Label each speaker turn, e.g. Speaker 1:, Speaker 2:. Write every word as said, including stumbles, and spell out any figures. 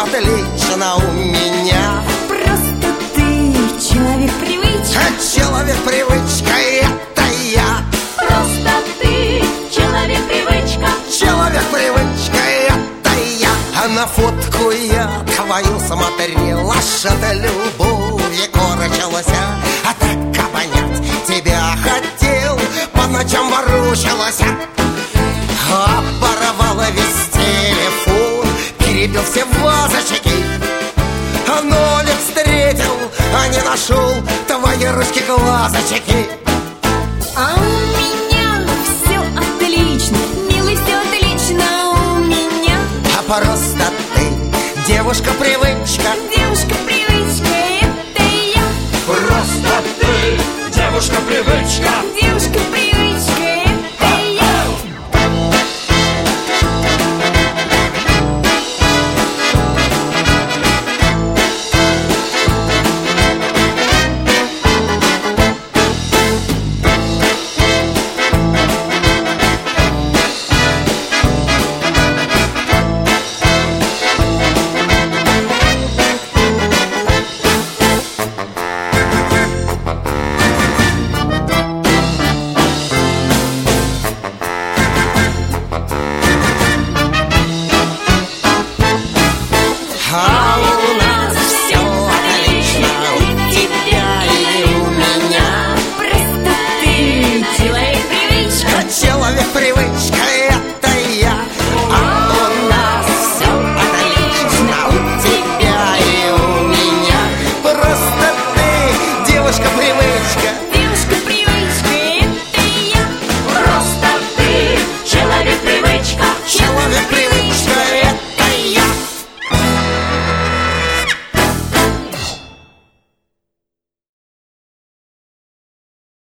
Speaker 1: отлично у меня.
Speaker 2: Просто ты человек-привычка.
Speaker 1: Человек-привычка, это я.
Speaker 2: Просто ты человек-привычка.
Speaker 1: Человек-привычка, это я. А на фотку я твою смотрел, аж от любви корчилась. А так обонять тебя хотел, по ночам ворочалась. Оборвала весь телефон, перебил все вазочки. Но не встретил, а не нашел твои ручки глазочки.
Speaker 2: А у меня все отлично, милый, все отлично у меня.
Speaker 1: А просто ты девушка-привычка.
Speaker 2: Девушка-привычка, это я.
Speaker 3: Просто ты девушка-привычка.
Speaker 2: Девушка-привычка, это я.
Speaker 1: А